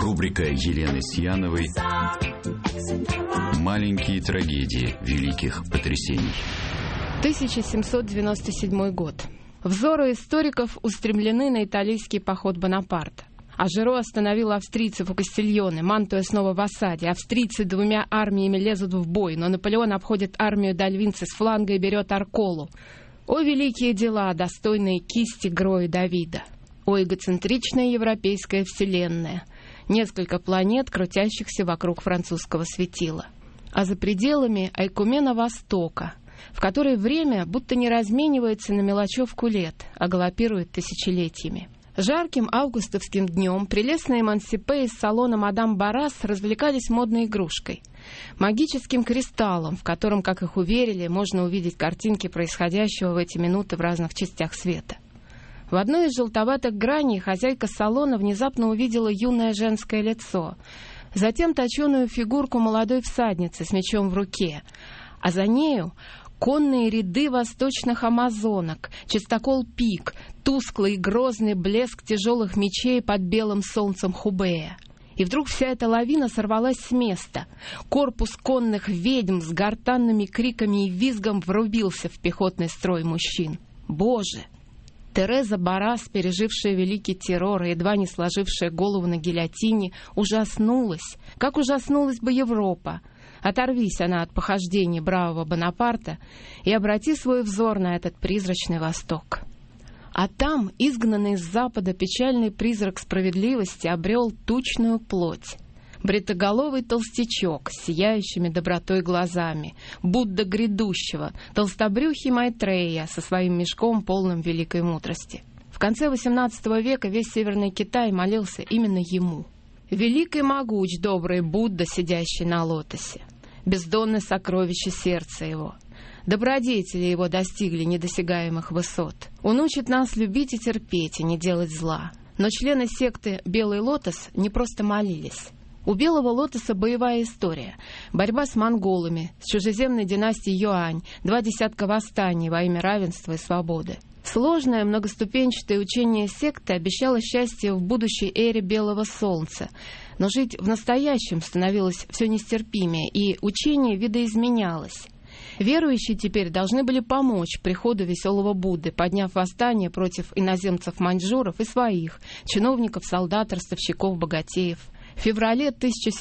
Рубрика Елены Сьяновой «Маленькие трагедии великих потрясений». 1797 год. Взоры историков устремлены на итальянский поход Бонапарта. Ажеро остановил австрийцев у Кастильоне, Мантуя снова в осаде. Австрийцы двумя армиями лезут в бой, но Наполеон обходит армию Дальвинца с фланга и берет Арколу. О, великие дела, достойные кисти Гроя Давида! О, эгоцентричная европейская вселенная! Несколько планет, крутящихся вокруг французского светила. А за пределами Айкумена Востока, в которой время будто не разменивается на мелочевку лет, а галопирует тысячелетиями. Жарким августовским днем прелестные эмансипе из салона «Мадам Баррас» развлекались модной игрушкой — магическим кристаллом, в котором, как их уверили, можно увидеть картинки происходящего в эти минуты в разных частях света. В одной из желтоватых граней хозяйка салона внезапно увидела юное женское лицо, затем точеную фигурку молодой всадницы с мечом в руке, а за нею конные ряды восточных амазонок, чистокол пик, тусклый и грозный блеск тяжелых мечей под белым солнцем Хубея. И вдруг вся эта лавина сорвалась с места. Корпус конных ведьм с гортанными криками и визгом врубился в пехотный строй мужчин. Боже! Тереза Баррас, пережившая великий террор и едва не сложившая голову на гильотине, ужаснулась. Как ужаснулась бы Европа! Оторвись она от похождений бравого Бонапарта и обрати свой взор на этот призрачный Восток. А там, изгнанный с Запада, печальный призрак справедливости обрел тучную плоть. Бритоголовый толстячок с сияющими добротой глазами, Будда грядущего, толстобрюхий Майтрея со своим мешком, полным великой мудрости. В конце XVIII века весь Северный Китай молился именно ему. Велик и могуч добрый Будда, сидящий на лотосе. Бездонное сокровище сердца его. Добродетели его достигли недосягаемых высот. Он учит нас любить и терпеть, и не делать зла. Но члены секты «Белый лотос» не просто молились. У Белого лотоса боевая история. Борьба с монголами, с чужеземной династией Юань, 2 десятка восстаний во имя равенства и свободы. Сложное многоступенчатое учение секты обещало счастье в будущей эре Белого Солнца, но жить в настоящем становилось все нестерпимее, и учение видоизменялось. Верующие теперь должны были помочь приходу веселого Будды, подняв восстание против иноземцев-маньчжуров и своих, чиновников, солдат, ростовщиков, богатеев. В феврале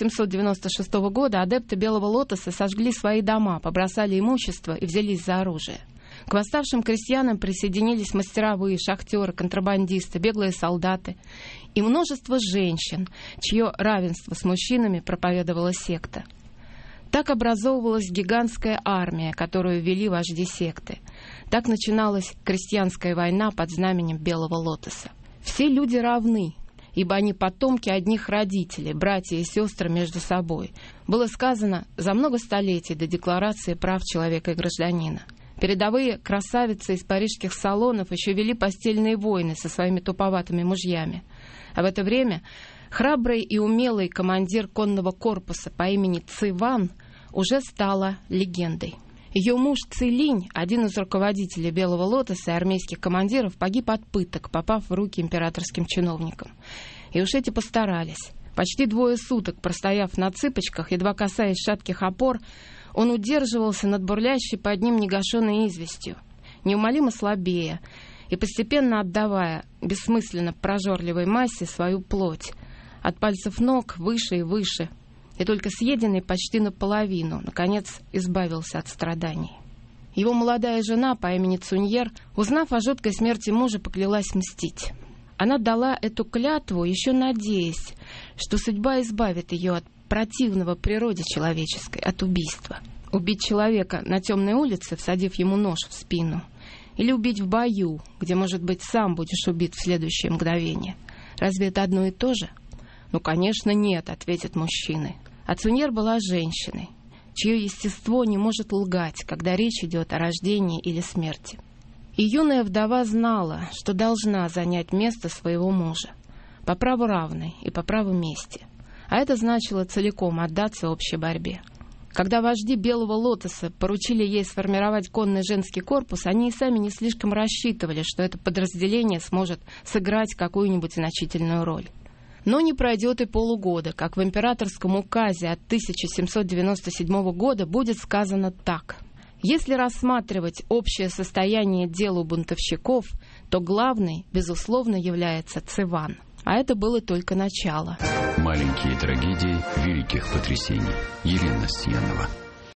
1796 года адепты Белого лотоса сожгли свои дома, побросали имущество и взялись за оружие. К восставшим крестьянам присоединились мастеровые, шахтеры, контрабандисты, беглые солдаты и множество женщин, чье равенство с мужчинами проповедовала секта. Так образовывалась гигантская армия, которую вели вожди секты. Так начиналась крестьянская война под знаменем Белого лотоса. Все люди равны, ибо они потомки одних родителей, братья и сестры между собой. Было сказано за много столетий до Декларации прав человека и гражданина. Передовые красавицы из парижских салонов еще вели постельные войны со своими туповатыми мужьями. А в это время храбрый и умелый командир конного корпуса по имени Циван уже стала легендой. Ее муж Цилинь, один из руководителей Белого лотоса и армейских командиров, погиб от пыток, попав в руки императорским чиновникам. И уж эти постарались. Почти 2 суток, простояв на цыпочках, едва касаясь шатких опор, он удерживался над бурлящей под ним негашенной известью, неумолимо слабея и постепенно отдавая бессмысленно прожорливой массе свою плоть, от пальцев ног выше и выше, и только съеденный почти наполовину, наконец, избавился от страданий. Его молодая жена по имени Цуньер, узнав о жуткой смерти мужа, поклялась мстить. Она дала эту клятву, еще надеясь, что судьба избавит ее от противного природе человеческой, от убийства. Убить человека на темной улице, всадив ему нож в спину, или убить в бою, где, может быть, сам будешь убит в следующее мгновение. Разве это одно и то же? Ну, конечно, нет, ответят мужчины. А Цуньер была женщиной, чье естество не может лгать, когда речь идет о рождении или смерти. И юная вдова знала, что должна занять место своего мужа, по праву равной и по праву мести. А это значило целиком отдаться общей борьбе. Когда вожди Белого лотоса поручили ей сформировать конный женский корпус, они и сами не слишком рассчитывали, что это подразделение сможет сыграть какую-нибудь значительную роль. Но не пройдет и полугода, как в императорском указе от 1797 года будет сказано так. Если рассматривать общее состояние дел у бунтовщиков, то главной, безусловно, является Циван. А это было только начало. Маленькие трагедии великих потрясений. Елена Сьянова.